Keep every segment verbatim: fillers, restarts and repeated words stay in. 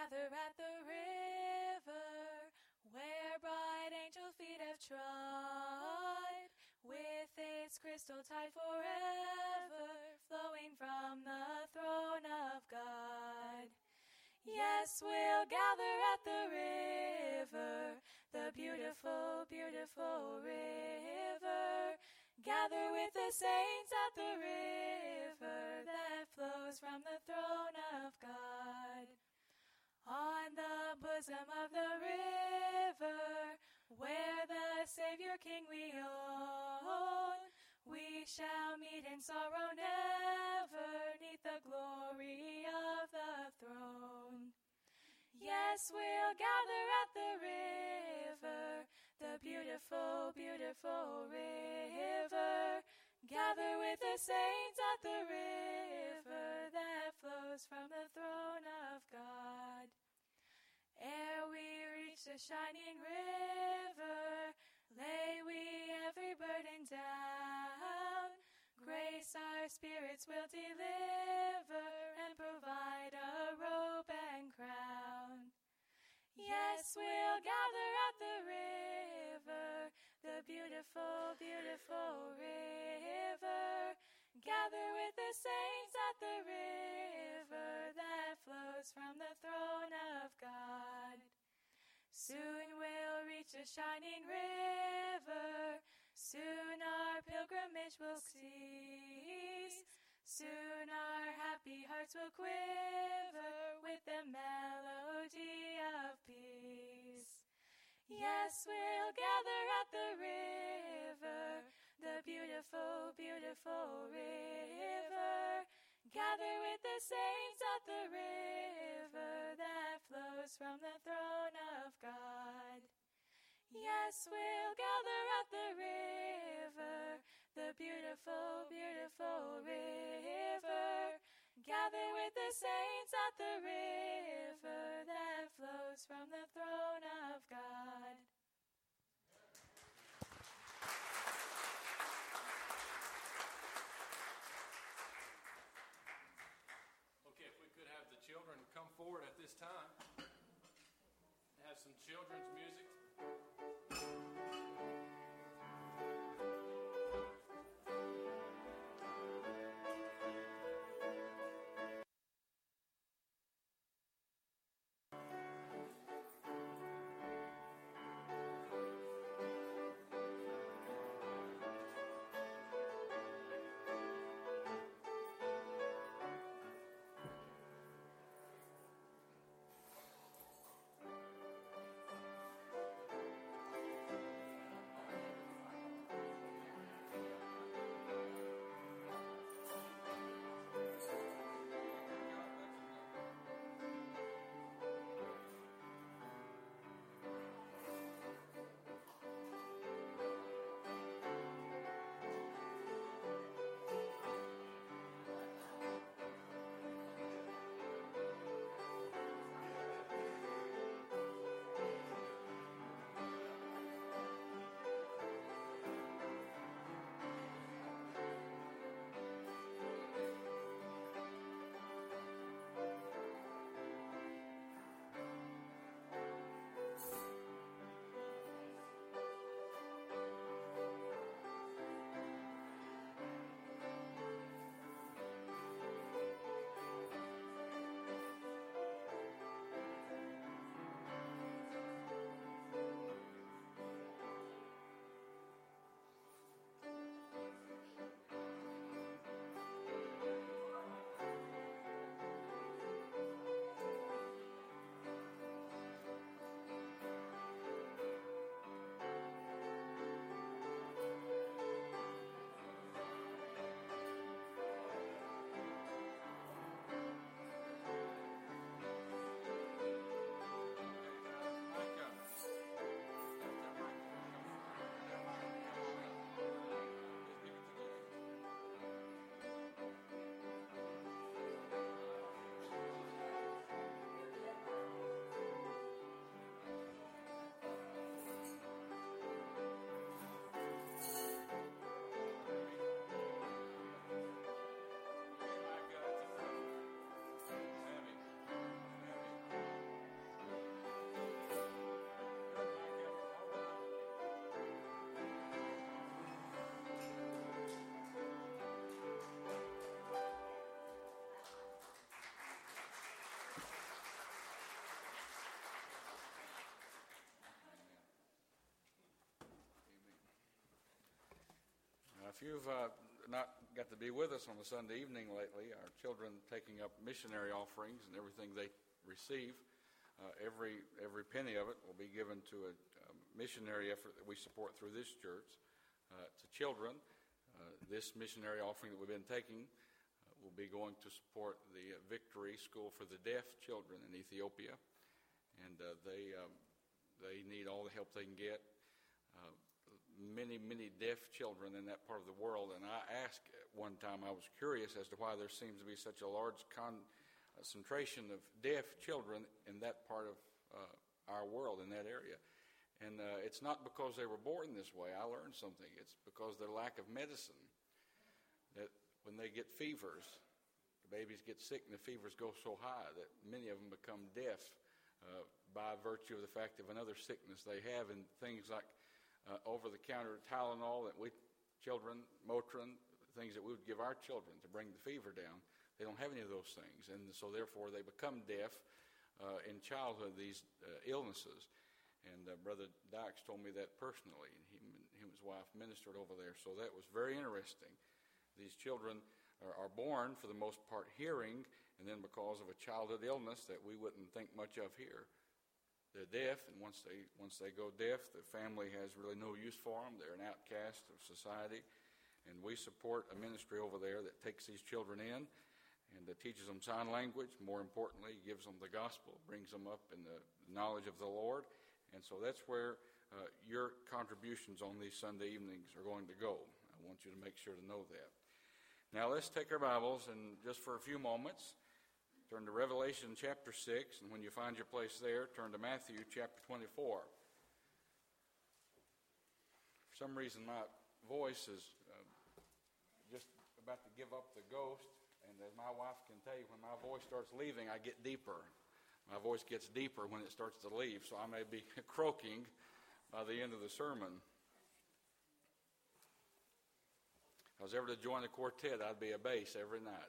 gather at the river, where bright angel feet have trod, with its crystal tide forever flowing from the throne of God. Yes, we'll gather at the river, the beautiful, beautiful river. Gather with the saints at the river that flows from the throne of God. On the bosom of the river, where the Savior King we own, we shall meet in sorrow never, 'neath the glory of the throne. Yes, we'll gather at the river, the beautiful, beautiful river. Gather with the saints at the river that flows from the throne of God. Ere we reach the shining river, lay we every burden down. Grace our spirits will deliver and provide a robe and crown. Yes, we'll gather at the river, the beautiful, beautiful river. Gather with the saints at the river that flows from the throne of God. Soon we'll reach the shining river, soon our pilgrimage will cease. Soon our happy hearts will quiver with the melody of peace. Yes, we'll gather at the river, the beautiful, beautiful river. Gather with the saints at the river that flows from the throne of God. Yes, we'll gather at the river, the beautiful, beautiful river. Gather with the saints at the river that flows from the throne of God. Okay, if we could have the children come forward at this time. Have some children's music. if you've uh, not got to be with us on a Sunday evening lately, our children taking up missionary offerings and everything they receive, uh, every every penny of it will be given to a, a missionary effort that we support through this church. Uh, to children, uh, this missionary offering that we've been taking uh, will be going to support the uh, Victory School for the Deaf Children in Ethiopia, and uh, they um, they need all the help they can get. Uh, many, many deaf children in that part of the world. And I asked at one time, I was curious as to why there seems to be such a large concentration of deaf children in that part of uh, our world, in that area. And uh, it's not because they were born this way. I learned something. It's because their lack of medicine. That when they get fevers, the babies get sick and the fevers go so high that many of them become deaf uh, by virtue of the fact of another sickness they have, and things like Uh, over-the-counter Tylenol that we, children, Motrin, things that we would give our children to bring the fever down. They don't have any of those things, and so therefore they become deaf uh, in childhood, these uh, illnesses. And uh, Brother Dykes told me that personally, and he, he and his wife ministered over there, so that was very interesting. These children are, are born, for the most part, hearing, and then because of a childhood illness that we wouldn't think much of here, they're deaf, and once they once they go deaf, the family has really no use for them. They're an outcast of society, and we support a ministry over there that takes these children in and uh, teaches them sign language. More importantly, gives them the gospel, brings them up in the knowledge of the Lord, and so that's where uh, your contributions on these Sunday evenings are going to go. I want you to make sure to know that. Now let's take our Bibles and just for a few moments turn to Revelation chapter six, and when you find your place there, turn to Matthew chapter twenty-four. For some reason, my voice is uh, just about to give up the ghost, and as my wife can tell you, when my voice starts leaving, I get deeper. My voice gets deeper when it starts to leave, so I may be croaking by the end of the sermon. If I was ever to join a quartet, I'd be a bass every night.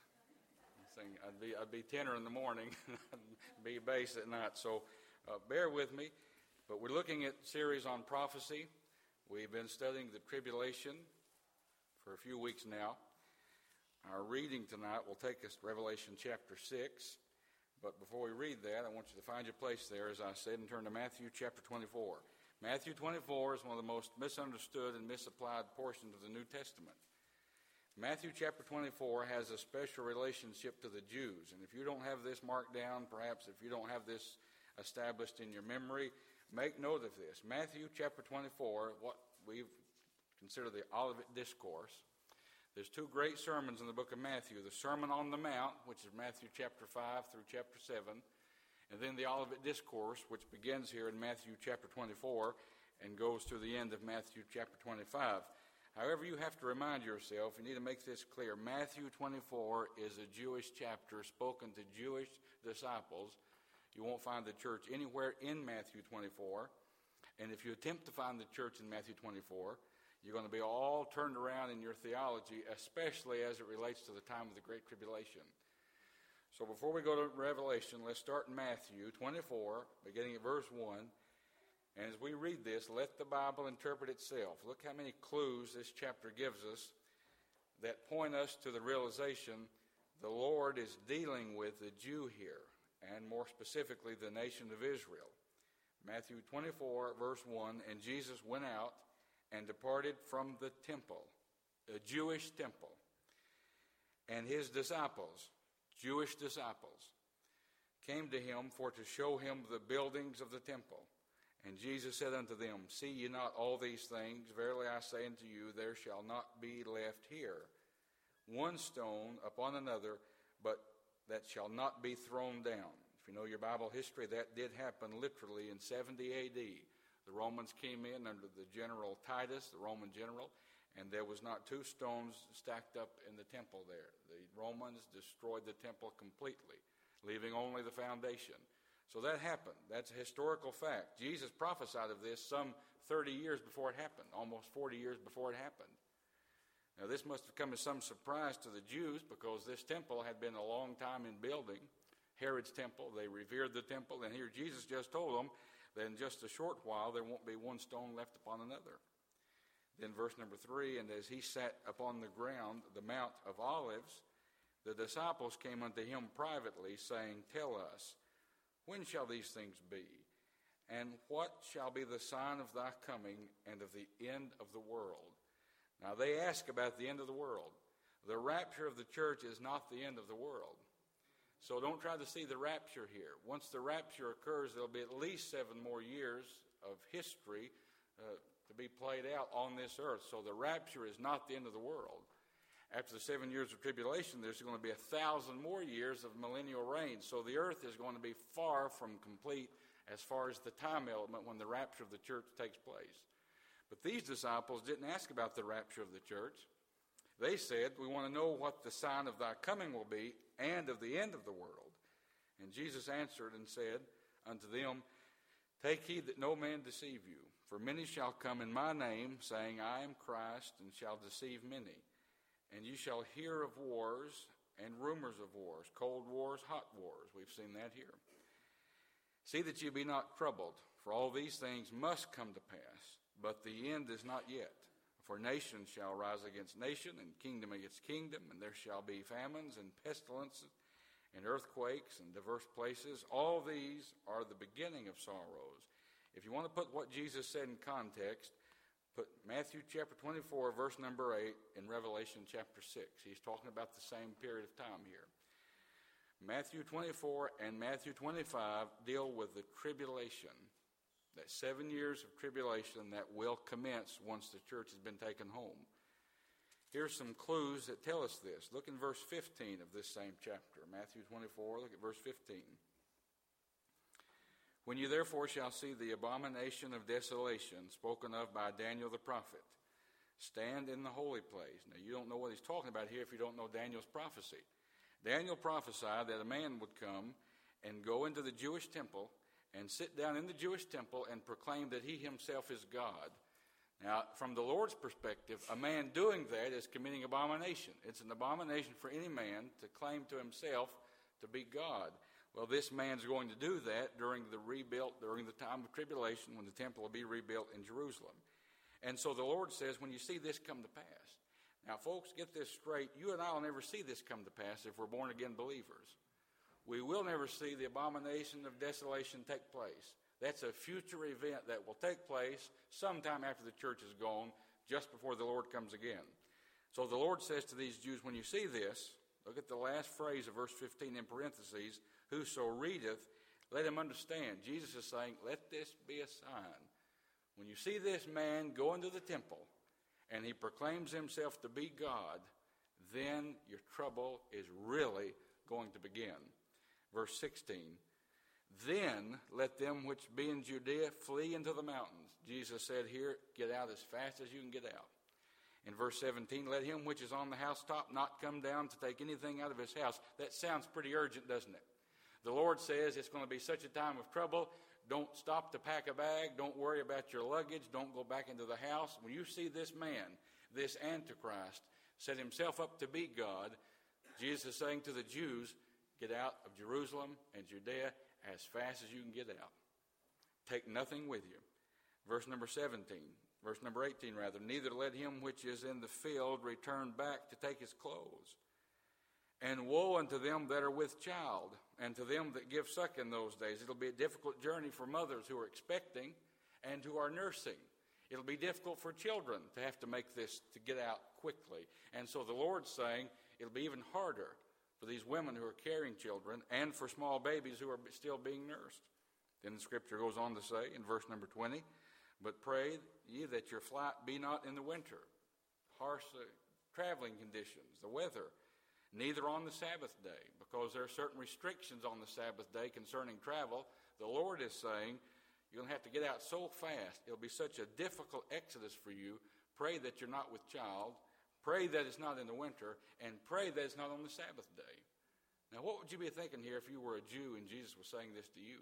I'd be I'd be tenor in the morning, I'd be bass at night. So uh, bear with me. But we're looking at a series on prophecy. We've been studying the tribulation for a few weeks now. Our reading tonight will take us to Revelation chapter six. But before we read that, I want you to find your place there, as I said, and turn to Matthew chapter twenty-four. Matthew twenty-four is one of the most misunderstood and misapplied portions of the New Testament. Matthew chapter twenty-four has a special relationship to the Jews. And if you don't have this marked down, perhaps if you don't have this established in your memory, make note of this. Matthew chapter twenty-four, what we consider the Olivet Discourse. There's two great sermons in the book of Matthew. The Sermon on the Mount, which is Matthew chapter five through chapter seven. And then the Olivet Discourse, which begins here in Matthew chapter twenty-four and goes to the end of Matthew chapter twenty-five. However, you have to remind yourself, you need to make this clear, Matthew twenty-four is a Jewish chapter spoken to Jewish disciples. You won't find the church anywhere in Matthew twenty-four. And if you attempt to find the church in Matthew twenty-four, you're going to be all turned around in your theology, especially as it relates to the time of the Great Tribulation. So before we go to Revelation, let's start in Matthew twenty-four, beginning at verse one. And as we read this, let the Bible interpret itself. Look how many clues this chapter gives us that point us to the realization the Lord is dealing with the Jew here, and more specifically the nation of Israel. Matthew twenty-four, verse one, and Jesus went out and departed from the temple, the Jewish temple, and his disciples, Jewish disciples, came to him for to show him the buildings of the temple. And Jesus said unto them, see ye not all these things? Verily I say unto you, there shall not be left here one stone upon another, but that shall not be thrown down. If you know your Bible history, that did happen literally in seventy A D. The Romans came in under the general Titus, the Roman general, and there was not two stones stacked up in the temple there. The Romans destroyed the temple completely, leaving only the foundation. So that happened. That's a historical fact. Jesus prophesied of this some thirty years before it happened, almost forty years before it happened. Now, this must have come as some surprise to the Jews because this temple had been a long time in building, Herod's temple. They revered the temple, and here Jesus just told them that in just a short while there won't be one stone left upon another. Then verse number three, and as he sat upon the ground, the Mount of Olives, the disciples came unto him privately, saying, Tell us, when shall these things be? And what shall be the sign of thy coming and of the end of the world? Now they ask about the end of the world. The rapture of the church is not the end of the world. So don't try to see the rapture here. Once the rapture occurs, there'll be at least seven more years of history uh, to be played out on this earth. So the rapture is not the end of the world. After the seven years of tribulation, there's going to be a thousand more years of millennial reign. So the earth is going to be far from complete as far as the time element when the rapture of the church takes place. But these disciples didn't ask about the rapture of the church. They said, we want to know what the sign of thy coming will be and of the end of the world. And Jesus answered and said unto them, Take heed that no man deceive you. For many shall come in my name, saying, I am Christ, and shall deceive many. And you shall hear of wars and rumors of wars, cold wars, hot wars. We've seen that here. See that you be not troubled, for all these things must come to pass, but the end is not yet. For nation shall rise against nation, and kingdom against kingdom, and there shall be famines and pestilences and earthquakes in diverse places. All these are the beginning of sorrows. If you want to put what Jesus said in context, put Matthew chapter twenty-four, verse number eight, in Revelation chapter six. He's talking about the same period of time here. Matthew twenty-four and Matthew twenty-five deal with the tribulation, that seven years of tribulation that will commence once the church has been taken home. Here's some clues that tell us this. Look in verse fifteen of this same chapter. Matthew twenty-four, look at verse fifteen. When you therefore shall see the abomination of desolation spoken of by Daniel the prophet, stand in the holy place. Now, you don't know what he's talking about here if you don't know Daniel's prophecy. Daniel prophesied that a man would come and go into the Jewish temple and sit down in the Jewish temple and proclaim that he himself is God. Now, from the Lord's perspective, a man doing that is committing abomination. It's an abomination for any man to claim to himself to be God. Well, this man's going to do that during the rebuilt, during the time of tribulation, when the temple will be rebuilt in Jerusalem. And so the Lord says, when you see this come to pass. Now, folks, get this straight. You and I will never see this come to pass if we're born-again believers. We will never see the abomination of desolation take place. That's a future event that will take place sometime after the church is gone, just before the Lord comes again. So the Lord says to these Jews, when you see this, look at the last phrase of verse fifteen in parentheses, whoso readeth, let him understand. Jesus is saying, let this be a sign. When you see this man go into the temple and he proclaims himself to be God, then your trouble is really going to begin. Verse sixteen, then let them which be in Judea flee into the mountains. Jesus said here, get out as fast as you can get out. In verse seventeen, let him which is on the housetop not come down to take anything out of his house. That sounds pretty urgent, doesn't it? The Lord says it's going to be such a time of trouble. Don't stop to pack a bag. Don't worry about your luggage. Don't go back into the house. When you see this man, this Antichrist, set himself up to be God, Jesus is saying to the Jews, get out of Jerusalem and Judea as fast as you can get out. Take nothing with you. Verse number seventeen, verse number eighteen rather, neither let him which is in the field return back to take his clothes. And woe unto them that are with child, and to them that give suck in those days. It'll be a difficult journey for mothers who are expecting and who are nursing. It'll be difficult for children to have to make this, to get out quickly. And so the Lord's saying it'll be even harder for these women who are carrying children and for small babies who are still being nursed. Then the scripture goes on to say in verse number twenty, but pray ye that your flight be not in the winter, harsh uh, traveling conditions, the weather, neither on the Sabbath day, because there are certain restrictions on the Sabbath day concerning travel. The Lord is saying, you're going to have to get out so fast. It'll be such a difficult exodus for you. Pray that you're not with child. Pray that it's not in the winter. And pray that it's not on the Sabbath day. Now, what would you be thinking here if you were a Jew and Jesus was saying this to you?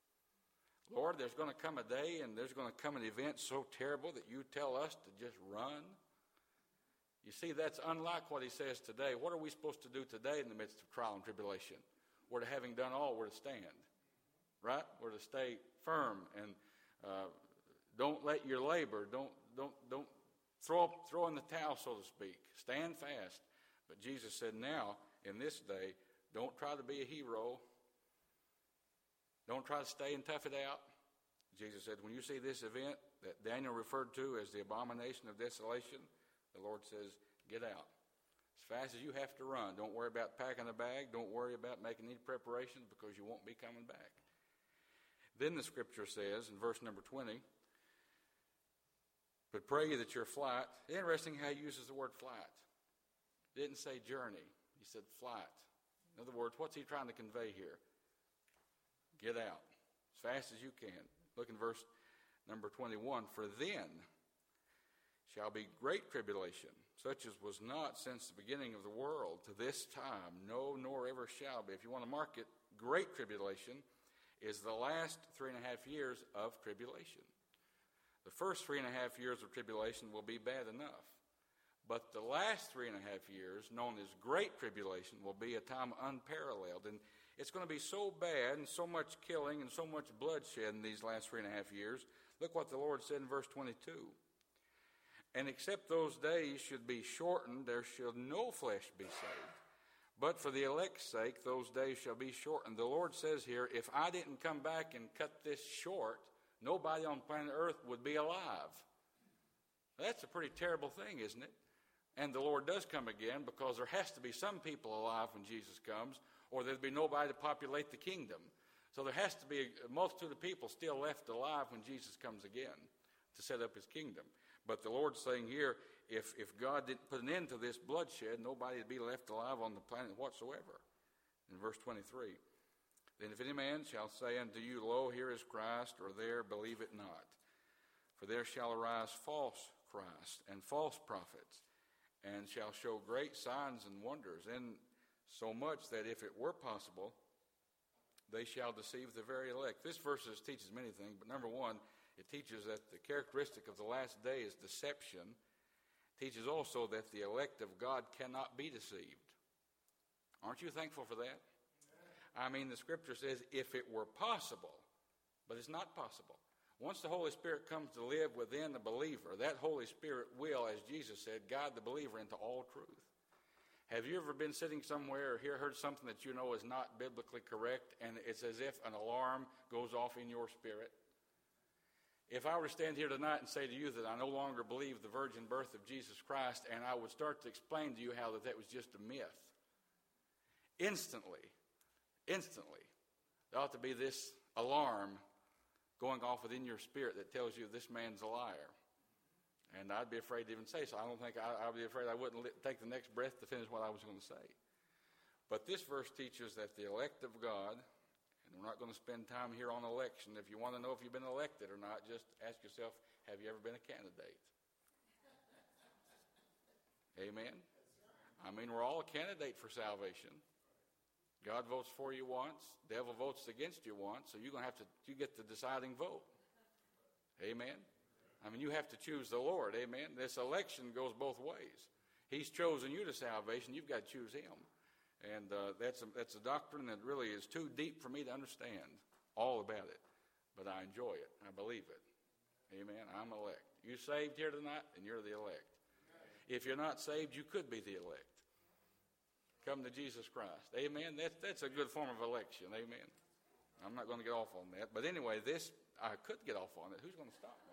Lord, there's going to come a day and there's going to come an event so terrible that you tell us to just run. You see, that's unlike what he says today. What are we supposed to do today in the midst of trial and tribulation? We're to, having done all, we're to stand, right? We're to stay firm and uh, don't let your labor, don't don't don't throw, up, throw in the towel, so to speak. Stand fast. But Jesus said, now, in this day, don't try to be a hero. Don't try to stay and tough it out. Jesus said, when you see this event that Daniel referred to as the abomination of desolation, the Lord says, get out. As fast as you have to run. Don't worry about packing a bag. Don't worry about making any preparations because you won't be coming back. Then the scripture says in verse number twenty, but pray ye that your flight, interesting how he uses the word flight. He didn't say journey. He said flight. In other words, what's he trying to convey here? Get out as fast as you can. Look in verse number twenty-one. For then shall be great tribulation, such as was not since the beginning of the world to this time, no, nor ever shall be. If you want to mark it, great tribulation is the last three and a half years of tribulation. The first three and a half years of tribulation will be bad enough. But the last three and a half years, known as great tribulation, will be a time unparalleled. And it's going to be so bad and so much killing and so much bloodshed in these last three and a half years. Look what the Lord said in verse twenty-two. And except those days should be shortened, there shall no flesh be saved. But for the elect's sake, those days shall be shortened. The Lord says here, if I didn't come back and cut this short, nobody on planet Earth would be alive. That's a pretty terrible thing, isn't it? And the Lord does come again because there has to be some people alive when Jesus comes, or there'd be nobody to populate the kingdom. So there has to be a multitude of people still left alive when Jesus comes again to set up his kingdom. But the Lord's saying here, if, if God didn't put an end to this bloodshed, nobody would be left alive on the planet whatsoever. In verse twenty-three, then if any man shall say unto you, lo, here is Christ, or there, believe it not. For there shall arise false Christ and false prophets, and shall show great signs and wonders, and so much that if it were possible, they shall deceive the very elect. This verse teaches many things, but number one, it teaches that the characteristic of the last day is deception. It teaches also that the elect of God cannot be deceived. Aren't you thankful for that? I mean, the scripture says, if it were possible, but it's not possible. Once the Holy Spirit comes to live within the believer, that Holy Spirit will, as Jesus said, guide the believer into all truth. Have you ever been sitting somewhere or here heard something that you know is not biblically correct, and it's as if an alarm goes off in your spirit? If I were to stand here tonight and say to you that I no longer believe the virgin birth of Jesus Christ, and I would start to explain to you how that, that was just a myth, instantly, instantly, there ought to be this alarm going off within your spirit that tells you this man's a liar. And I'd be afraid to even say so. I don't think I, I'd be afraid I wouldn't li- take the next breath to finish what I was going to say. But this verse teaches that the elect of God, and we're not going to spend time here on election. If you want to know if you've been elected or not, just ask yourself, have you ever been a candidate? Amen? I mean, we're all a candidate for salvation. God votes for you once, devil votes against you once, so you're going to have to, you get the deciding vote. Amen? I mean, you have to choose the Lord, amen? This election goes both ways. He's chosen you to salvation. You've got to choose him. And uh, that's, a, that's a doctrine that really is too deep for me to understand all about it. But I enjoy it. I believe it. Amen? I'm elect. You saved here tonight, and you're the elect. If you're not saved, you could be the elect. Come to Jesus Christ. Amen? That's, that's a good form of election. Amen? I'm not going to get off on that. But anyway, this, I could get off on it. Who's going to stop me?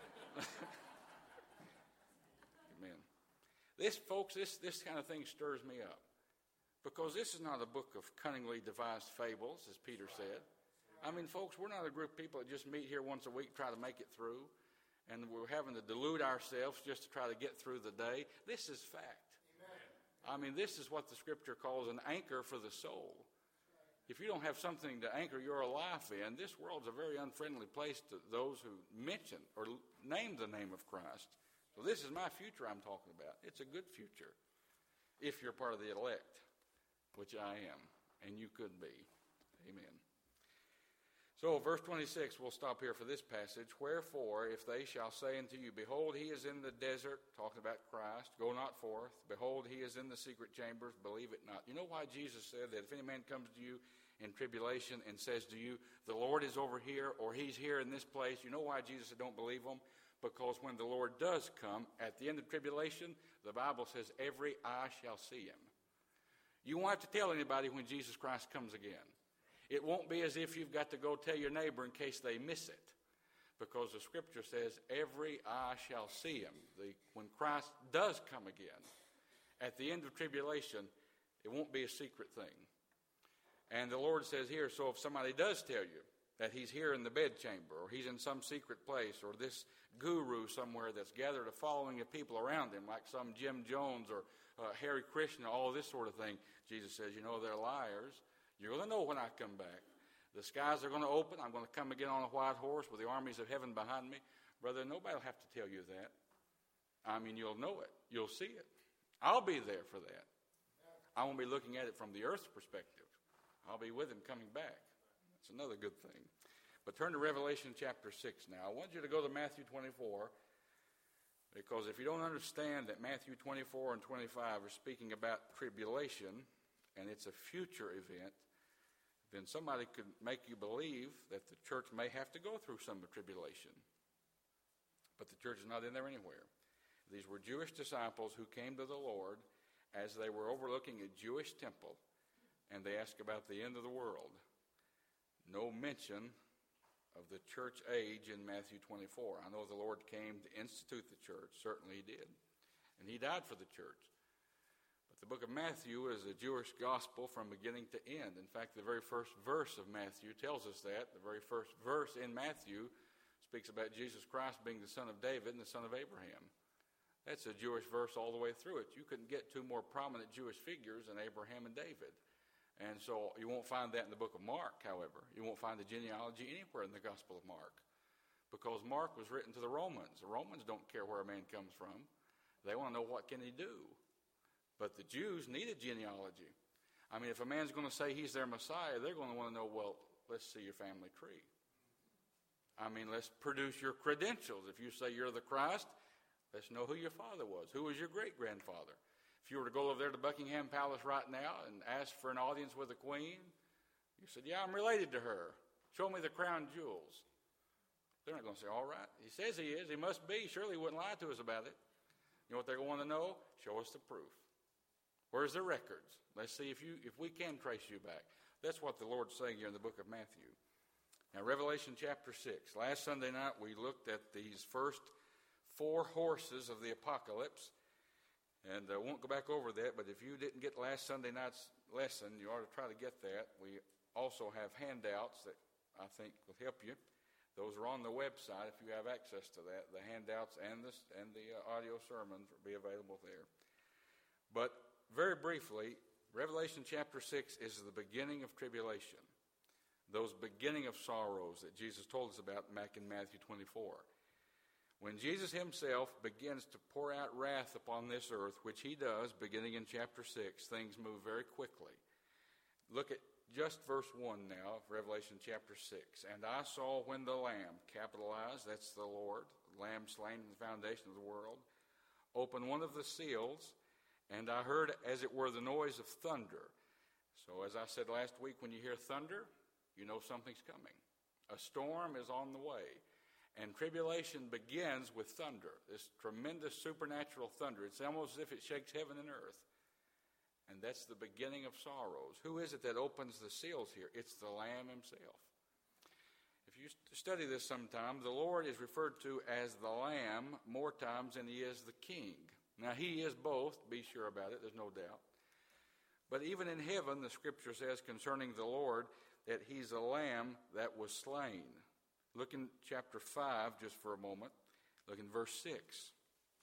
Amen. This, folks, this, this kind of thing stirs me up. Because this is not a book of cunningly devised fables, as Peter said. I mean, folks, we're not a group of people that just meet here once a week, try to make it through, and we're having to delude ourselves just to try to get through the day. This is fact. I mean, this is what the Scripture calls an anchor for the soul. If you don't have something to anchor your life in, this world's a very unfriendly place to those who mention or name the name of Christ. So this is my future I'm talking about. It's a good future if you're part of the elect, which I am, and you could be. Amen. So verse twenty-six, we'll stop here for this passage. Wherefore, if they shall say unto you, behold, he is in the desert, talking about Christ, go not forth. Behold, he is in the secret chambers, believe it not. You know why Jesus said that if any man comes to you in tribulation and says to you, the Lord is over here, or he's here in this place, you know why Jesus said don't believe him? because when the Lord does come, at the end of tribulation, the Bible says every eye shall see him. You won't have to tell anybody when Jesus Christ comes again. It won't be as if you've got to go tell your neighbor in case they miss it, because the Scripture says every eye shall see him. The, when Christ does come again, at the end of tribulation, it won't be a secret thing. And the Lord says here, so if somebody does tell you that he's here in the bedchamber, or he's in some secret place, or this guru somewhere that's gathered a following of people around him, like some Jim Jones or uh, Hare Krishna, all this sort of thing, Jesus says, you know, they're liars. You're going to know when I come back. The skies are going to open. I'm going to come again on a white horse with the armies of heaven behind me. Brother, nobody will have to tell you that. I mean, you'll know it. You'll see it. I'll be there for that. I won't be looking at it from the earth's perspective. I'll be with him coming back. That's another good thing. But turn to Revelation chapter six now. I want you to go to Matthew twenty-four, because if you don't understand that Matthew twenty-four and twenty-five are speaking about tribulation, and it's a future event, then somebody could make you believe that the church may have to go through some tribulation. But the church is not in there anywhere. These were Jewish disciples who came to the Lord as they were overlooking a Jewish temple, and they asked about the end of the world. No mention of the church age in Matthew twenty-four. I know the Lord came to institute the church. Certainly he did. And he died for the church. But the book of Matthew is a Jewish gospel from beginning to end. In fact, the very first verse of Matthew tells us that. The very first verse in Matthew speaks about Jesus Christ being the son of David and the son of Abraham. That's a Jewish verse all the way through it. You couldn't get two more prominent Jewish figures than Abraham and David. And so you won't find that in the book of Mark, however. You won't find the genealogy anywhere in the Gospel of Mark, because Mark was written to the Romans. The Romans don't care where a man comes from. They want to know what can he do. But the Jews need a genealogy. I mean, if a man's going to say he's their Messiah, they're going to want to know, well, let's see your family tree. I mean, let's produce your credentials. If you say you're the Christ, let's know who your father was. Who was your great-grandfather? If you were to go over there to Buckingham Palace right now and ask for an audience with the Queen, you said, yeah, I'm related to her. Show me the crown jewels. They're not going to say, all right. He says he is. He must be. Surely he wouldn't lie to us about it. You know what they're going to know? Show us the proof. Where's the records? Let's see if you if we can trace you back. That's what the Lord's saying here in the book of Matthew. Now, Revelation chapter six. Last Sunday night we looked at these first four horses of the apocalypse. And I uh, won't go back over that, but if you didn't get last Sunday night's lesson, you ought to try to get that. We also have handouts that I think will help you. Those are on the website if you have access to that. The handouts and the, and the uh, audio sermons will be available there. But very briefly, Revelation chapter six is the beginning of tribulation. Those beginning of sorrows that Jesus told us about back in Matthew twenty-four. When Jesus himself begins to pour out wrath upon this earth, which he does beginning in chapter six, things move very quickly. Look at just verse one now of Revelation chapter six. And I saw when the Lamb, capitalized, that's the Lord, the Lamb slain in the foundation of the world, opened one of the seals, and I heard as it were the noise of thunder. So as I said last week, when you hear thunder, you know something's coming. A storm is on the way. And tribulation begins with thunder, this tremendous supernatural thunder. It's almost as if it shakes heaven and earth. And that's the beginning of sorrows. Who is it that opens the seals here? It's the Lamb himself. If you study this sometime, the Lord is referred to as the Lamb more times than he is the King. Now, he is both. Be sure about it. There's no doubt. But even in heaven, the Scripture says concerning the Lord that he's a Lamb that was slain. Look in chapter five just for a moment. Look in verse six.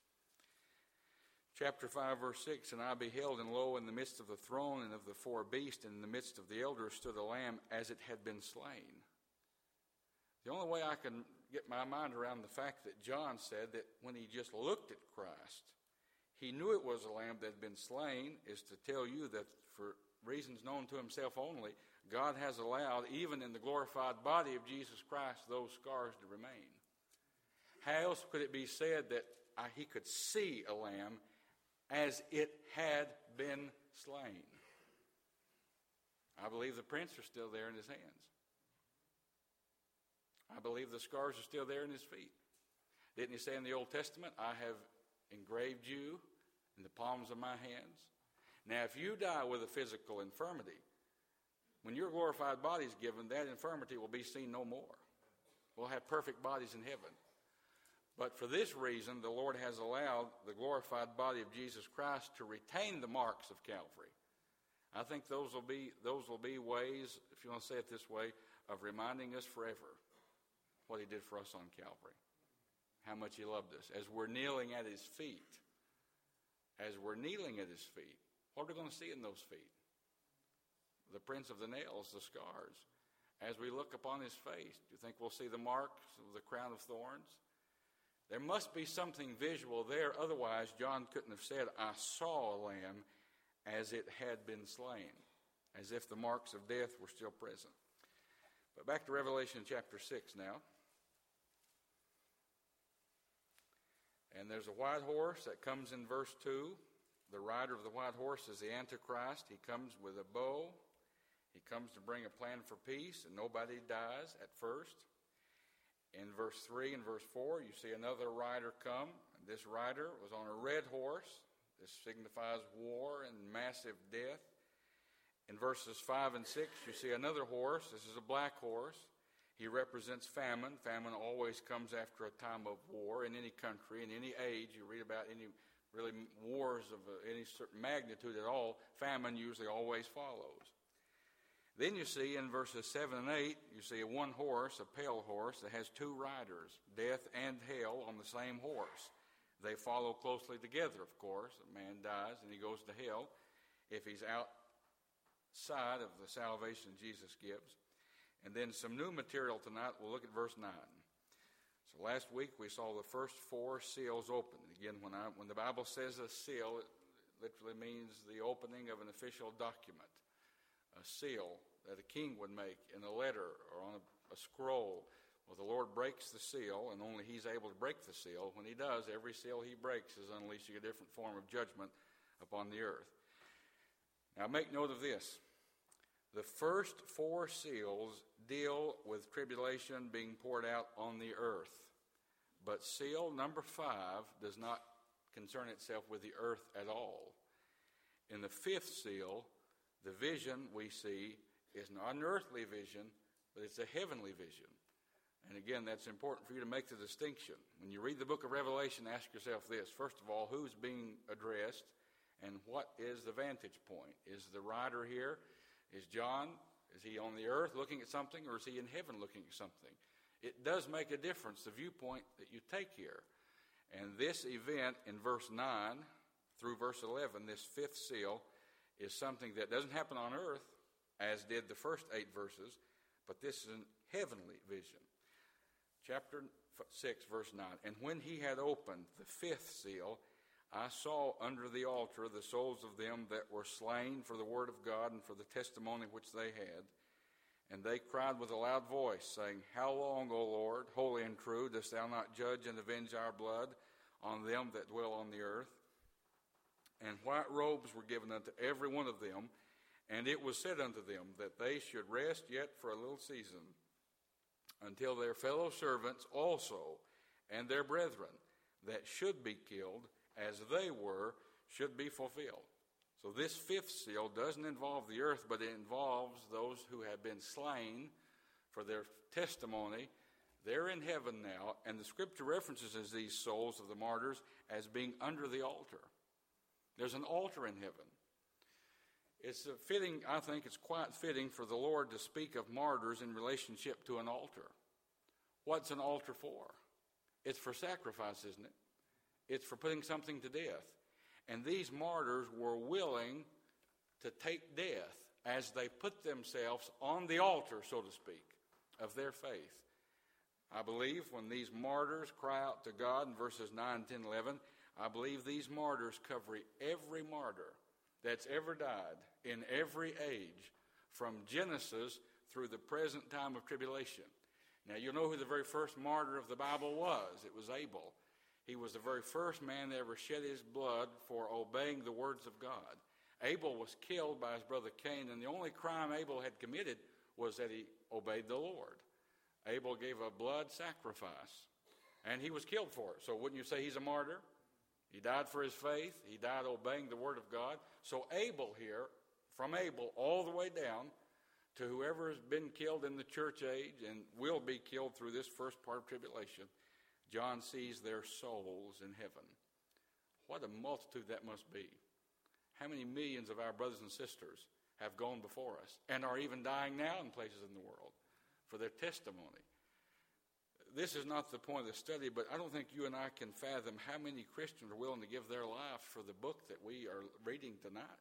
Chapter five, verse six, and I beheld, and lo, in the midst of the throne and of the four beasts, and in the midst of the elders stood a lamb as it had been slain. The only way I can get my mind around the fact that John said that when he just looked at Christ, he knew it was a lamb that had been slain, is to tell you that for reasons known to himself only, God has allowed, even in the glorified body of Jesus Christ, those scars to remain. How else could it be said that I, he could see a lamb as it had been slain? I believe the prints are still there in his hands. I believe the scars are still there in his feet. Didn't he say in the Old Testament, I have engraved you in the palms of my hands? Now, if you die with a physical infirmity, when your glorified body is given, that infirmity will be seen no more. We'll have perfect bodies in heaven. But for this reason, the Lord has allowed the glorified body of Jesus Christ to retain the marks of Calvary. I think those will be those will be ways, if you want to say it this way, of reminding us forever what he did for us on Calvary, how much he loved us. As we're kneeling at his feet, as we're kneeling at his feet, what are we going to see in those feet? The prints of the nails, the scars. As we look upon his face, do you think we'll see the marks of the crown of thorns? There must be something visual there. Otherwise, John couldn't have said, I saw a lamb as it had been slain, as if the marks of death were still present. But back to Revelation chapter six now. And there's a white horse that comes in verse two. The rider of the white horse is the Antichrist. He comes with a bow. He comes to bring a plan for peace, and nobody dies at first. In verse three and verse four, you see another rider come. This rider was on a red horse. This signifies war and massive death. In verses five and six, you see another horse. This is a black horse. He represents famine. Famine always comes after a time of war in any country, in any age. You read about any really wars of any certain magnitude at all, famine usually always follows. Then you see in verses seven and eight, you see a one horse, a pale horse, that has two riders, death and hell, on the same horse. They follow closely together, of course. A man dies and he goes to hell if he's outside of the salvation Jesus gives. And then some new material tonight. We'll look at verse nine. So last week we saw the first four seals open. Again, when, I, when the Bible says a seal, it literally means the opening of an official document. A seal that a king would make in a letter or on a, a scroll. Well, the Lord breaks the seal, and only he's able to break the seal. When he does, every seal he breaks is unleashing a different form of judgment upon the earth. Now, make note of this. The first four seals deal with tribulation being poured out on the earth. But seal number five does not concern itself with the earth at all. In the fifth seal, the vision we see is not an earthly vision, but it's a heavenly vision. And again, that's important for you to make the distinction. When you read the book of Revelation, ask yourself this. First of all, who's being addressed and what is the vantage point? Is the rider here? Is John, is he on the earth looking at something, or is he in heaven looking at something? It does make a difference, the viewpoint that you take here. And this event in verse nine through verse eleven, this fifth seal, is something that doesn't happen on earth, as did the first eight verses, but this is a heavenly vision. Chapter six, verse nine. And when he had opened the fifth seal, I saw under the altar the souls of them that were slain for the word of God and for the testimony which they had. And they cried with a loud voice, saying, How long, O Lord, holy and true, dost thou not judge and avenge our blood on them that dwell on the earth? And white robes were given unto every one of them, and it was said unto them that they should rest yet for a little season, until their fellow servants also and their brethren that should be killed as they were should be fulfilled. So this fifth seal doesn't involve the earth, but it involves those who have been slain for their testimony. They're in heaven now, and the scripture references these souls of the martyrs as being under the altar. There's an altar in heaven. It's a fitting, I think it's quite fitting for the Lord to speak of martyrs in relationship to an altar. What's an altar for? It's for sacrifice, isn't it? It's for putting something to death. And these martyrs were willing to take death as they put themselves on the altar, so to speak, of their faith. I believe when these martyrs cry out to God in verses nine, ten, eleven, I believe these martyrs cover every martyr that's ever died in every age from Genesis through the present time of tribulation. Now, you'll know who the very first martyr of the Bible was. It was Abel. He was the very first man that ever shed his blood for obeying the words of God. Abel was killed by his brother Cain, and the only crime Abel had committed was that he obeyed the Lord. Abel gave a blood sacrifice. And he was killed for it. So wouldn't you say he's a martyr? He died for his faith. He died obeying the word of God. So Abel here, from Abel all the way down to whoever has been killed in the church age and will be killed through this first part of tribulation, John sees their souls in heaven. What a multitude that must be. How many millions of our brothers and sisters have gone before us and are even dying now in places in the world for their testimony. This is not the point of the study, but I don't think you and I can fathom how many Christians are willing to give their life for the book that we are reading tonight.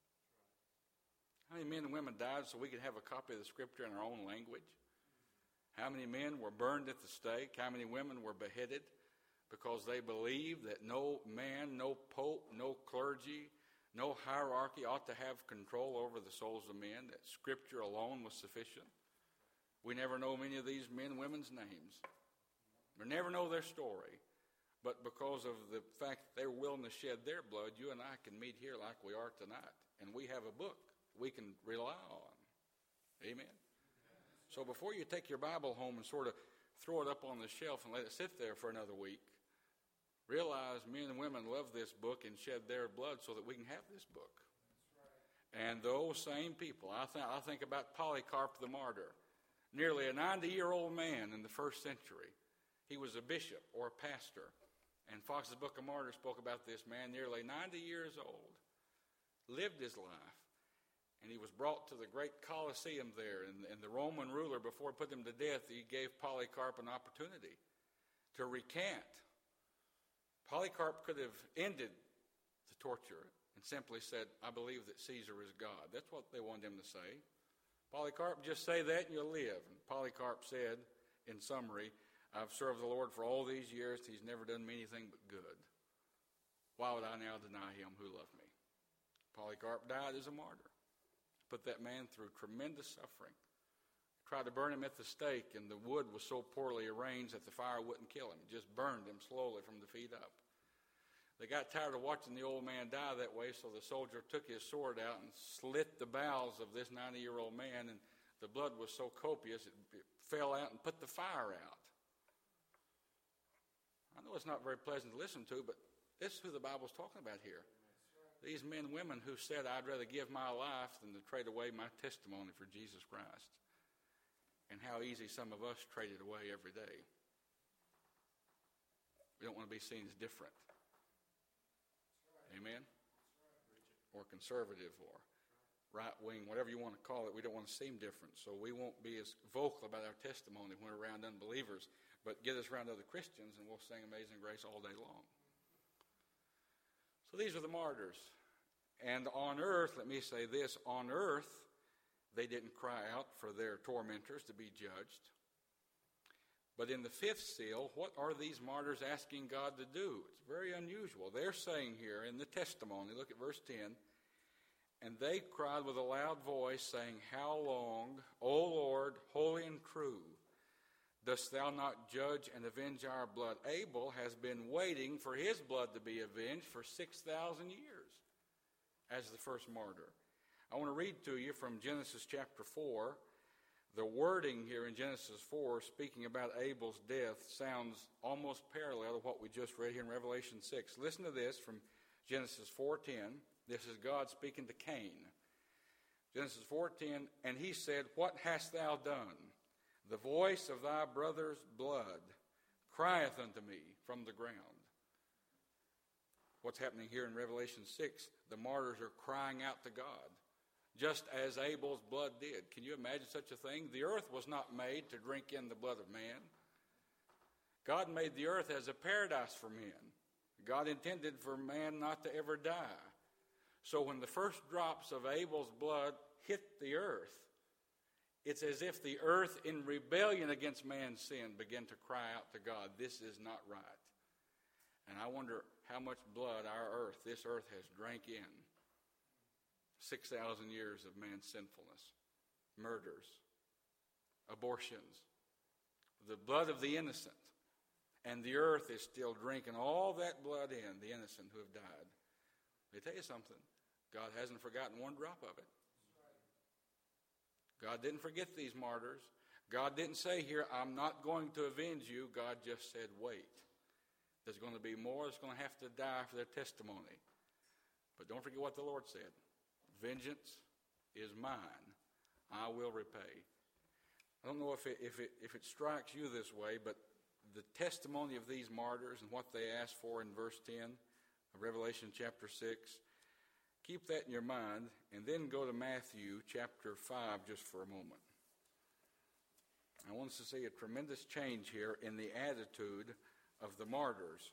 How many men and women died so we could have a copy of the Scripture in our own language? How many men were burned at the stake? How many women were beheaded because they believed that no man, no pope, no clergy, no hierarchy ought to have control over the souls of men, that Scripture alone was sufficient? We never know many of these men and women's names. We never know their story. But because of the fact that they're willing to shed their blood, you and I can meet here like we are tonight. And we have a book we can rely on. Amen? So before you take your Bible home and sort of throw it up on the shelf and let it sit there for another week, realize men and women love this book and shed their blood so that we can have this book. And those same people, I, th- I think about Polycarp the martyr, nearly a ninety-year-old man in the first century. He was a bishop or a pastor. And Fox's Book of Martyrs spoke about this man, nearly ninety years old, lived his life. And he was brought to the great Colosseum there. And, and the Roman ruler, before he put him to death, he gave Polycarp an opportunity to recant. Polycarp could have ended the torture and simply said, I believe that Caesar is God. That's what they wanted him to say. Polycarp, just say that and you'll live. And Polycarp said, in summary, I've served the Lord for all these years. He's never done me anything but good. Why would I now deny him who loved me? Polycarp died as a martyr. Put that man through tremendous suffering. Tried to burn him at the stake, and the wood was so poorly arranged that the fire wouldn't kill him. It just burned him slowly from the feet up. They got tired of watching the old man die that way, so the soldier took his sword out and slit the bowels of this ninety-year-old man, and the blood was so copious it, it fell out and put the fire out. I know it's not very pleasant to listen to, but this is who the Bible's talking about here. These men and women who said, I'd rather give my life than to trade away my testimony for Jesus Christ. And how easy some of us trade it away every day. We don't want to be seen as different. Amen? Or conservative or right-wing, whatever you want to call it. We don't want to seem different. So we won't be as vocal about our testimony when we're around unbelievers. But get us around other Christians and we'll sing Amazing Grace all day long. So these are the martyrs. And on earth, let me say this, on earth, they didn't cry out for their tormentors to be judged. But in the fifth seal, what are these martyrs asking God to do? It's very unusual. They're saying here in the testimony, look at verse ten, and they cried with a loud voice, saying, How long, O Lord, holy and true, dost thou not judge and avenge our blood? Abel has been waiting for his blood to be avenged for six thousand years as the first martyr. I want to read to you from Genesis chapter four. The wording here in Genesis four, speaking about Abel's death, sounds almost parallel to what we just read here in Revelation six. Listen to this from Genesis four ten. This is God speaking to Cain. Genesis four ten, and he said, What hast thou done? The voice of thy brother's blood crieth unto me from the ground. What's happening here in Revelation six? The martyrs are crying out to God, just as Abel's blood did. Can you imagine such a thing? The earth was not made to drink in the blood of man. God made the earth as a paradise for men. God intended for man not to ever die. So when the first drops of Abel's blood hit the earth, it's as if the earth in rebellion against man's sin began to cry out to God, this is not right. And I wonder how much blood our earth, this earth, has drank in. six thousand years of man's sinfulness, murders, abortions, the blood of the innocent. And the earth is still drinking all that blood in, the innocent who have died. Let me tell you something. God hasn't forgotten one drop of it. God didn't forget these martyrs. God didn't say here, I'm not going to avenge you. God just said, wait. There's going to be more that's going to have to die for their testimony. But don't forget what the Lord said. Vengeance is mine. I will repay. I don't know if it, if it, if it strikes you this way, but the testimony of these martyrs and what they asked for in verse ten of Revelation chapter six, keep that in your mind, and then go to Matthew chapter five just for a moment. I want us to see a tremendous change here in the attitude of the martyrs.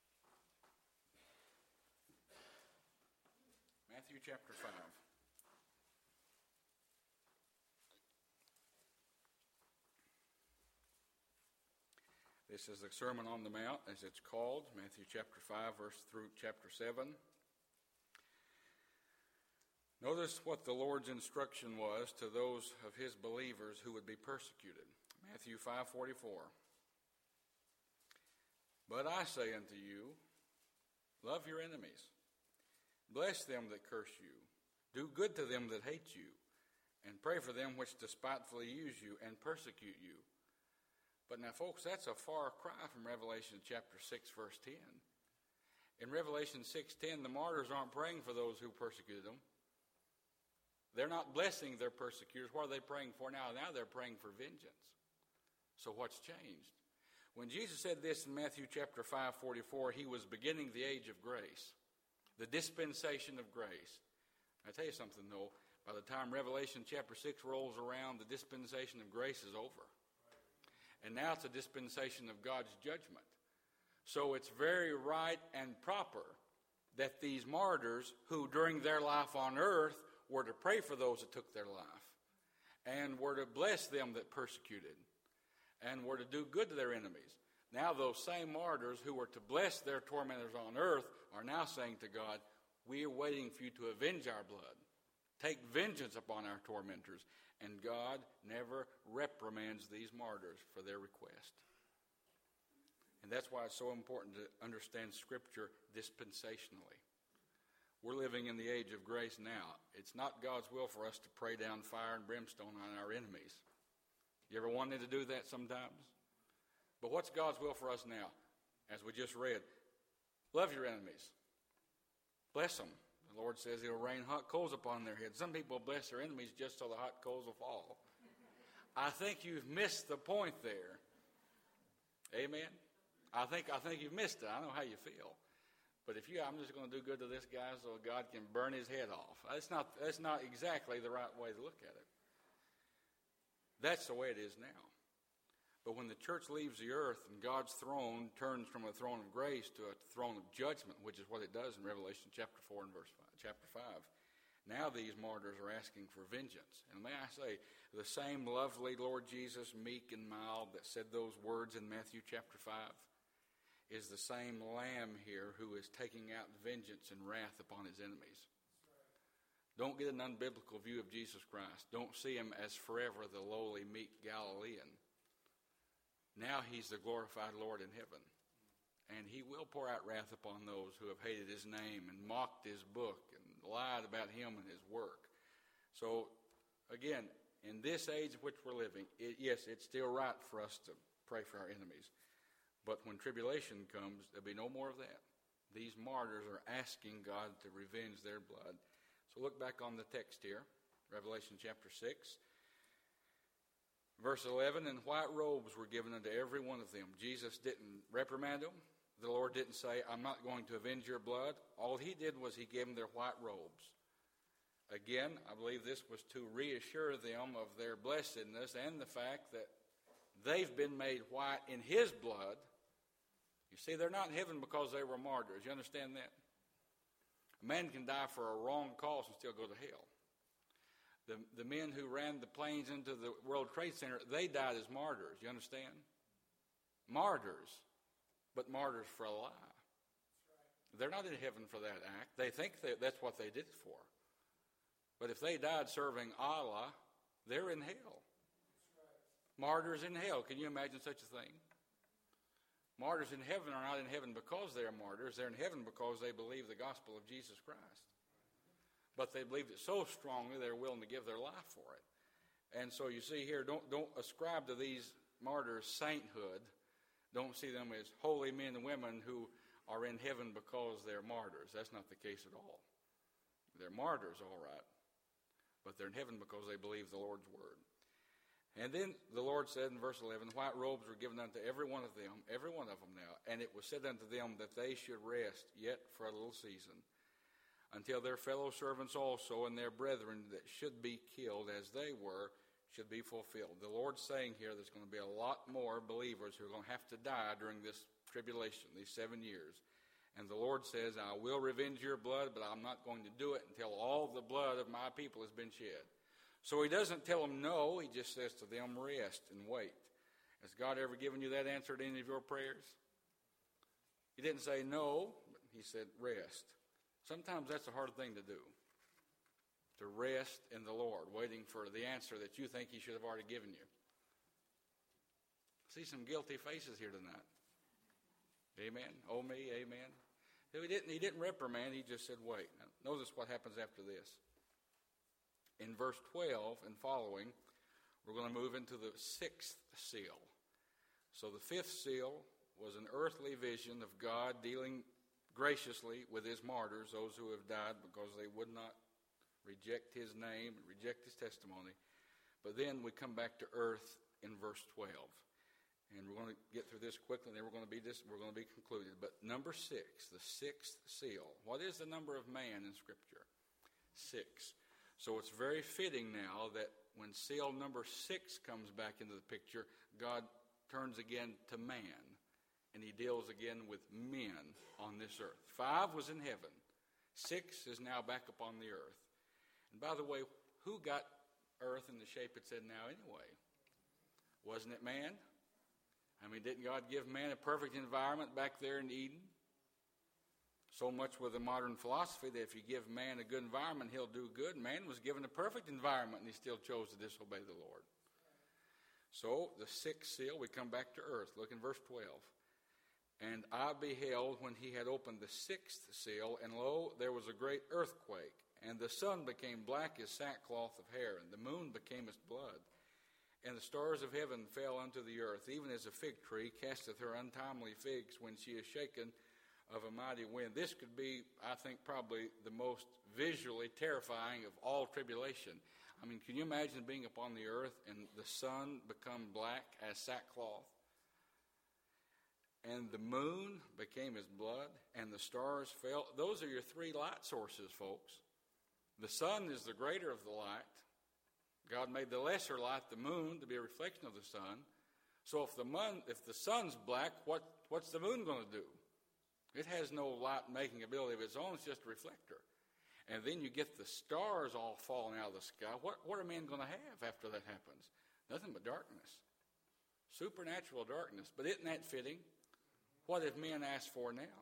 Matthew chapter five. This is the Sermon on the Mount, as it's called, Matthew chapter five, verse through chapter seven. Notice what the Lord's instruction was to those of his believers who would be persecuted. Matthew five forty-four. But I say unto you, love your enemies. Bless them that curse you. Do good to them that hate you. And pray for them which despitefully use you and persecute you. But now, folks, that's a far cry from Revelation chapter six, verse ten. In Revelation six ten, the martyrs aren't praying for those who persecuted them. They're not blessing their persecutors. What are they praying for now? Now they're praying for vengeance. So what's changed? When Jesus said this in Matthew chapter five forty-four, he was beginning the age of grace, the dispensation of grace. I tell you something, though, by the time Revelation chapter six rolls around, the dispensation of grace is over. And now it's a dispensation of God's judgment. So it's very right and proper that these martyrs, who during their life on earth were to pray for those that took their life, and were to bless them that persecuted, and were to do good to their enemies. Now those same martyrs who were to bless their tormentors on earth are now saying to God, we are waiting for you to avenge our blood. Take vengeance upon our tormentors. And God never reprimands these martyrs for their request. And that's why it's so important to understand Scripture dispensationally. We're living in the age of grace now. It's not God's will for us to pray down fire and brimstone on our enemies. You ever wanted to do that sometimes? But what's God's will for us now? As we just read, love your enemies. Bless them. The Lord says he'll rain hot coals upon their heads. Some people bless their enemies just so the hot coals will fall. I think you've missed the point there. Amen? I think I think you've missed it. I know how you feel. But if you, I'm just going to do good to this guy so God can burn his head off. That's not, that's not exactly the right way to look at it. That's the way it is now. But when the church leaves the earth and God's throne turns from a throne of grace to a throne of judgment, which is what it does in Revelation chapter four and verse five, chapter five, now these martyrs are asking for vengeance. And may I say, the same lovely Lord Jesus, meek and mild, that said those words in Matthew chapter five, is the same Lamb here who is taking out vengeance and wrath upon his enemies. Don't get an unbiblical view of Jesus Christ. Don't see him as forever the lowly, meek Galilean. Now he's the glorified Lord in heaven. And he will pour out wrath upon those who have hated his name and mocked his book and lied about him and his work. So, again, in this age in which we're living, it, yes, it's still right for us to pray for our enemies. But when tribulation comes, there'll be no more of that. These martyrs are asking God to revenge their blood. So look back on the text here, Revelation chapter six. Verse eleven, and white robes were given unto every one of them. Jesus didn't reprimand them. The Lord didn't say, I'm not going to avenge your blood. All he did was he gave them their white robes. Again, I believe this was to reassure them of their blessedness and the fact that they've been made white in his blood. You see, they're not in heaven because they were martyrs. You understand that? A man can die for a wrong cause and still go to hell. The, the men who ran the planes into the World Trade Center, they died as martyrs. You understand? Martyrs, but martyrs for a lie. Right. They're not in heaven for that act. They think that that's what they did it for. But if they died serving Allah, they're in hell. Right. Martyrs in hell. Can you imagine such a thing? Martyrs in heaven are not in heaven because they are martyrs. They're in heaven because they believe the gospel of Jesus Christ. But they believed it so strongly they were willing to give their life for it. And so you see here, don't, don't ascribe to these martyrs sainthood. Don't see them as holy men and women who are in heaven because they're martyrs. That's not the case at all. They're martyrs, all right, but they're in heaven because they believe the Lord's word. And then the Lord said in verse eleven, white robes were given unto every one of them, every one of them now, and it was said unto them that they should rest yet for a little season, until their fellow servants also and their brethren that should be killed as they were should be fulfilled. The Lord's saying here there's going to be a lot more believers who are going to have to die during this tribulation, these seven years. And the Lord says, I will revenge your blood, but I'm not going to do it until all the blood of my people has been shed. So he doesn't tell them no, he just says to them, rest and wait. Has God ever given you that answer to any of your prayers? He didn't say no, but he said rest. Sometimes that's a hard thing to do, to rest in the Lord, waiting for the answer that you think he should have already given you. See some guilty faces here tonight. Amen. Oh me, amen. He didn't, he didn't reprimand, he just said wait. Now, notice what happens after this. In verse twelve and following, we're going to move into the sixth seal. So the fifth seal was an earthly vision of God dealing graciously with his martyrs, those who have died because they would not reject his name, reject his testimony. But then we come back to earth in verse twelve. And we're going to get through this quickly, and then we're going to be this, we're going to be concluded. But number six, the sixth seal. What is the number of man in Scripture? Six. So it's very fitting now that when seal number six comes back into the picture, God turns again to man, and he deals again with men on this earth. Five was in heaven. Six is now back upon the earth. And by the way, who got earth in the shape it's in now anyway? Wasn't it man? I mean, didn't God give man a perfect environment back there in Eden? So much with the modern philosophy that if you give man a good environment, he'll do good. Man was given a perfect environment, and he still chose to disobey the Lord. So, the sixth seal, we come back to earth. Look in verse twelve. And I beheld when he had opened the sixth seal, and lo, there was a great earthquake, and the sun became black as sackcloth of hair, and the moon became as blood. And the stars of heaven fell unto the earth, even as a fig tree casteth her untimely figs when she is shaken of a mighty wind. This could be, I think, probably the most visually terrifying of all tribulation. I mean, can you imagine being upon the earth and the sun become black as sackcloth? And the moon became as blood, and the stars fell. Those are your three light sources, folks. The sun is the greater of the light. God made the lesser light, the moon, to be a reflection of the sun. So if the moon, if the sun's black, what, what's the moon going to do? It has no light-making ability of its own. It's just a reflector. And then you get the stars all falling out of the sky. What, what are men going to have after that happens? Nothing but darkness. Supernatural darkness. But isn't that fitting? What have men asked for now?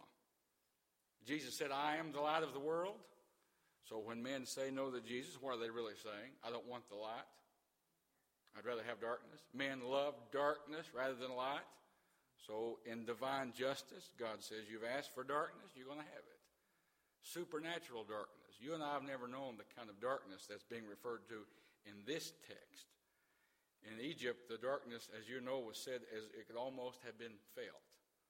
Jesus said, I am the light of the world. So when men say no to Jesus, what are they really saying? I don't want the light. I'd rather have darkness. Men love darkness rather than light. So in divine justice, God says, you've asked for darkness, you're going to have it. Supernatural darkness. You and I have never known the kind of darkness that's being referred to in this text. In Egypt, the darkness, as you know, was said as it could almost have been felt.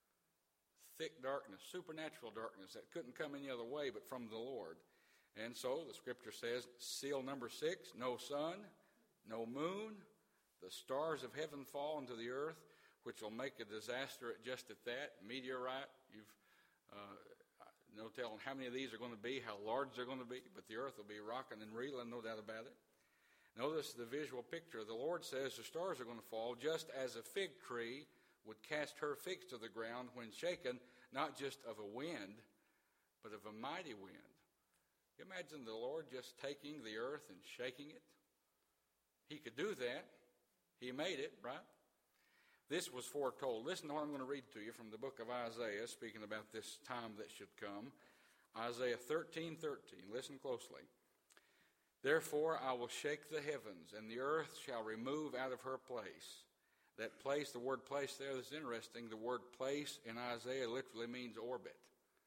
Thick darkness, supernatural darkness that couldn't come any other way but from the Lord. And so the Scripture says, seal number six, no sun, no moon, the stars of heaven fall into the earth, which will make a disaster at just at that. Meteorite, you've uh, no telling how many of these are going to be, how large they're going to be, but the earth will be rocking and reeling, no doubt about it. Notice the visual picture. The Lord says the stars are going to fall just as a fig tree would cast her figs to the ground when shaken, not just of a wind, but of a mighty wind. You imagine the Lord just taking the earth and shaking it? He could do that. He made it, right? This was foretold. Listen to what I'm going to read to you from the book of Isaiah, speaking about this time that should come. Isaiah thirteen thirteen. Listen closely. Therefore I will shake the heavens, and the earth shall remove out of her place. That place, the word place there is interesting. The word place in Isaiah literally means orbit.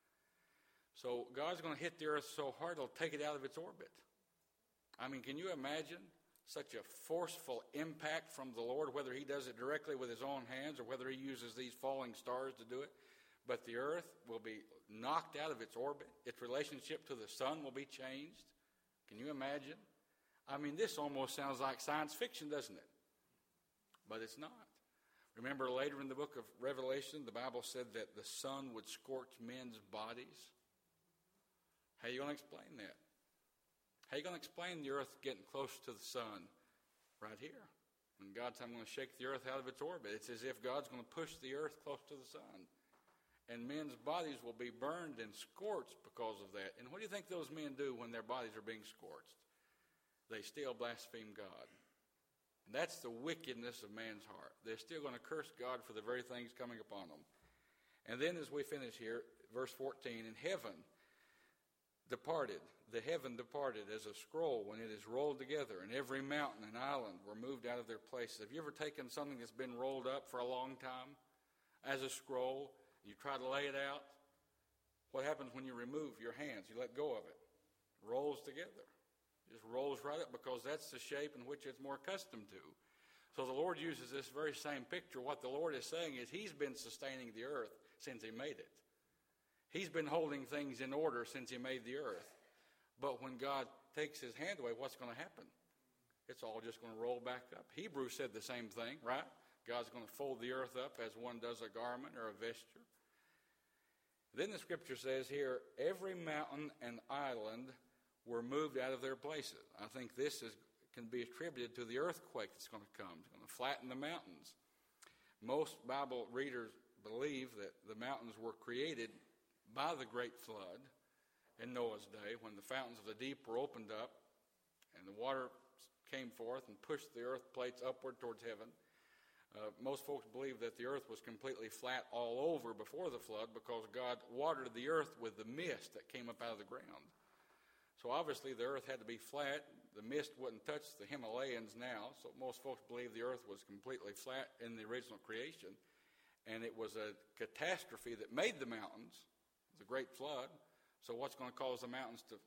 So God's going to hit the earth so hard it'll take it out of its orbit. I mean, can you imagine such a forceful impact from the Lord, whether he does it directly with his own hands or whether he uses these falling stars to do it. But the earth will be knocked out of its orbit. Its relationship to the sun will be changed. Can you imagine? I mean, this almost sounds like science fiction, doesn't it? But it's not. Remember later in the book of Revelation, the Bible said that the sun would scorch men's bodies. How are you going to explain that? How are you going to explain the earth getting close to the sun? Right here. When God's I'm going to shake the earth out of its orbit. It's as if God's going to push the earth close to the sun. And men's bodies will be burned and scorched because of that. And what do you think those men do when their bodies are being scorched? They still blaspheme God. And that's the wickedness of man's heart. They're still going to curse God for the very things coming upon them. And then as we finish here, verse fourteen, in heaven departed, the heaven departed as a scroll when it is rolled together, and every mountain and island were moved out of their places. Have you ever taken something that's been rolled up for a long time as a scroll? You try to lay it out. What happens when you remove your hands? You let go of it. It rolls together. It just rolls right up because that's the shape in which it's more accustomed to. So the Lord uses this very same picture. What the Lord is saying is he's been sustaining the earth since he made it. He's been holding things in order since he made the earth. But when God takes his hand away, what's going to happen? It's all just going to roll back up. Hebrews said the same thing, right? God's going to fold the earth up as one does a garment or a vesture. Then the scripture says here, every mountain and island were moved out of their places. I think this is, can be attributed to the earthquake that's going to come. It's going to flatten the mountains. Most Bible readers believe that the mountains were created by the great flood in Noah's day, when the fountains of the deep were opened up and the water came forth and pushed the earth plates upward towards heaven. Uh, most folks believe that the earth was completely flat all over before the flood because God watered the earth with the mist that came up out of the ground. So obviously the earth had to be flat. The mist wouldn't touch the Himalayas now, so most folks believe the earth was completely flat in the original creation. And it was a catastrophe that made the mountains, the great flood. So what's going to cause the mountains to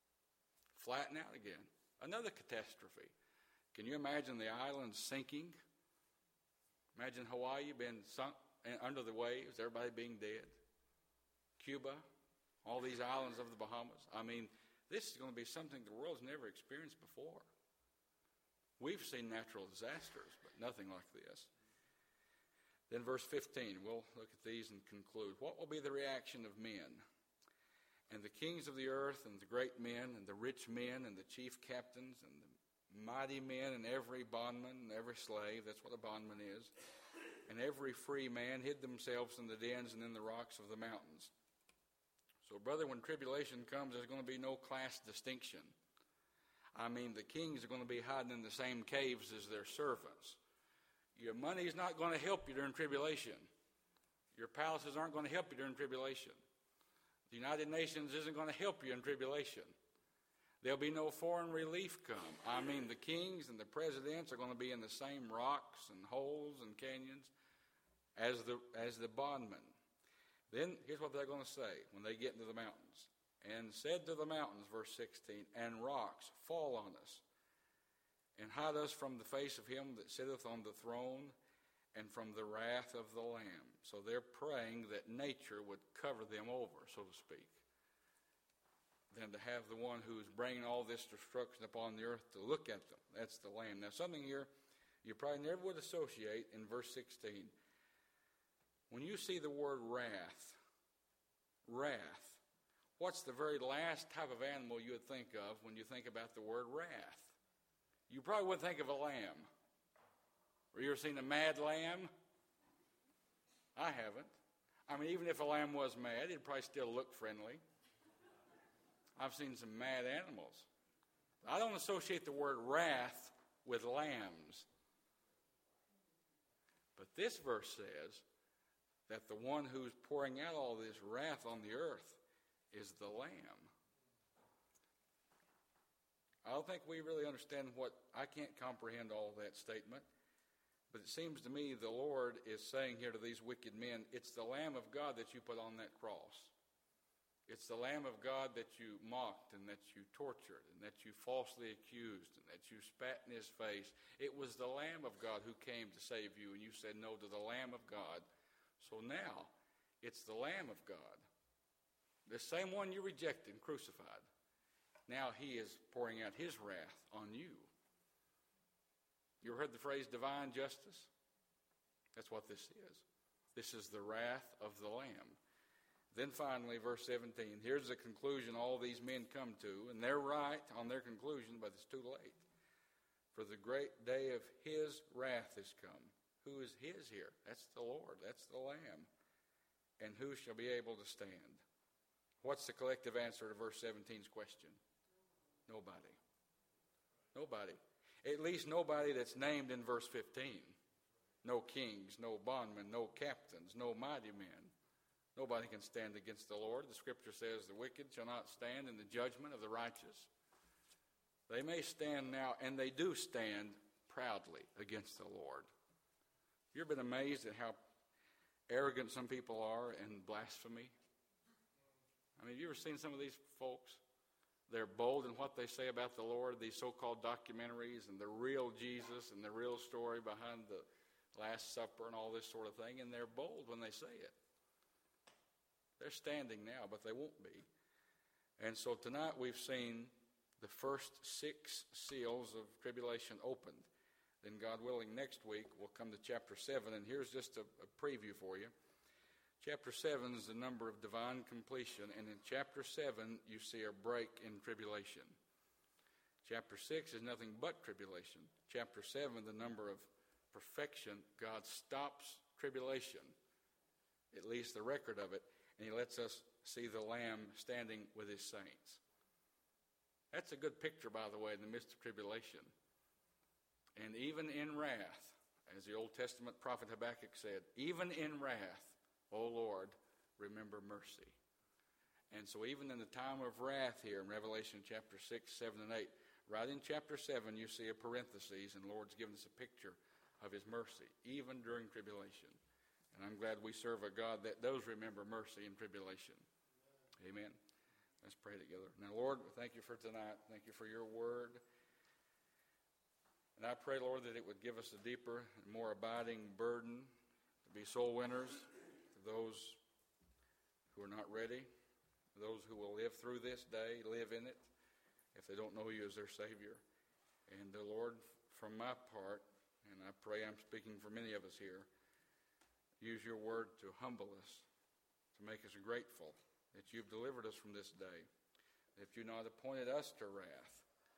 flatten out again? Another catastrophe. Can you imagine the islands sinking? Imagine Hawaii being sunk under the waves, everybody being dead. Cuba, all these islands of the Bahamas. I mean, this is going to be something the world's never experienced before. We've seen natural disasters, but nothing like this. Then verse fifteen, we'll look at these and conclude. What will be the reaction of men? And the kings of the earth, and the great men, and the rich men, and the chief captains, and the mighty men, and every bondman, and every slave, that's what a bondman is, and every free man hid themselves in the dens and in the rocks of the mountains. So, brother, when tribulation comes, there's going to be no class distinction. I mean, the kings are going to be hiding in the same caves as their servants. Your money is not going to help you during tribulation. Your palaces aren't going to help you during tribulation. The United Nations isn't going to help you in tribulation. There'll be no foreign relief come. I mean, the kings and the presidents are going to be in the same rocks and holes and canyons as the as the bondmen. Then here's what they're going to say when they get into the mountains. And said to the mountains, verse sixteen, and rocks, fall on us, and hide us from the face of him that sitteth on the throne, and from the wrath of the Lamb. So they're praying that nature would cover them over, so to speak, than to have the one who's bringing all this destruction upon the earth to look at them. That's the Lamb. Now, something here you probably never would associate in verse sixteen. When you see the word wrath, wrath, what's the very last type of animal you would think of when you think about the word wrath? You probably would think of a lamb. Have you ever seen a mad lamb? I haven't. I mean, even if a lamb was mad, it'd probably still look friendly. I've seen some mad animals. I don't associate the word wrath with lambs. But this verse says that the one who's pouring out all this wrath on the earth is the Lamb. I don't think we really understand what, I can't comprehend all of that statement, but it seems to me the Lord is saying here to these wicked men, it's the Lamb of God that you put on that cross. It's the Lamb of God that you mocked and that you tortured and that you falsely accused and that you spat in his face. It was the Lamb of God who came to save you, and you said no to the Lamb of God. So now it's the Lamb of God, the same one you rejected and crucified. Now he is pouring out his wrath on you. You ever heard the phrase divine justice? That's what this is. This is the wrath of the Lamb. Then finally, verse seventeen, here's the conclusion all these men come to, and they're right on their conclusion, but it's too late. For the great day of his wrath is come. Who is his here? That's the Lord. That's the Lamb. And who shall be able to stand? What's the collective answer to verse seventeen's question? Nobody. Nobody. At least nobody that's named in verse fifteen. No kings, no bondmen, no captains, no mighty men. Nobody can stand against the Lord. The Scripture says the wicked shall not stand in the judgment of the righteous. They may stand now, and they do stand proudly against the Lord. You ever been amazed at how arrogant some people are in blasphemy? I mean, have you ever seen some of these folks? They're bold in what they say about the Lord, these so-called documentaries, and the real Jesus and the real story behind the Last Supper and all this sort of thing, and they're bold when they say it. They're standing now, but they won't be. And so tonight we've seen the first six seals of tribulation opened. Then God willing, next week we'll come to chapter seven, and here's just a, a preview for you. Chapter seven is the number of divine completion, and in chapter seven you see a break in tribulation. Chapter six is nothing but tribulation. Chapter seven, the number of perfection, God stops tribulation, at least the record of it, and he lets us see the Lamb standing with his saints. That's a good picture, by the way, in the midst of tribulation. And even in wrath, as the Old Testament prophet Habakkuk said, even in wrath, O Lord, remember mercy. And so even in the time of wrath here in Revelation chapter six, seven, and eight, right in chapter seven you see a parenthesis, and the Lord's given us a picture of his mercy, even during tribulation. And I'm glad we serve a God that does remember mercy in tribulation. Amen. Let's pray together. Now, Lord, thank you for tonight. Thank you for your word. And I pray, Lord, that it would give us a deeper and more abiding burden to be soul winners, to those who are not ready, those who will live through this day, live in it, if they don't know you as their Savior. And, uh, Lord, from my part, and I pray I'm speaking for many of us here, use your word to humble us, to make us grateful that you've delivered us from this day, that you've not appointed us to wrath,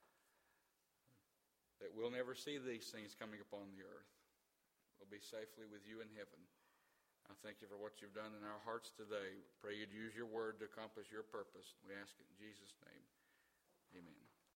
that we'll never see these things coming upon the earth. We'll be safely with you in heaven. I thank you for what you've done in our hearts today. Pray you'd use your word to accomplish your purpose. We ask it in Jesus' name. Amen.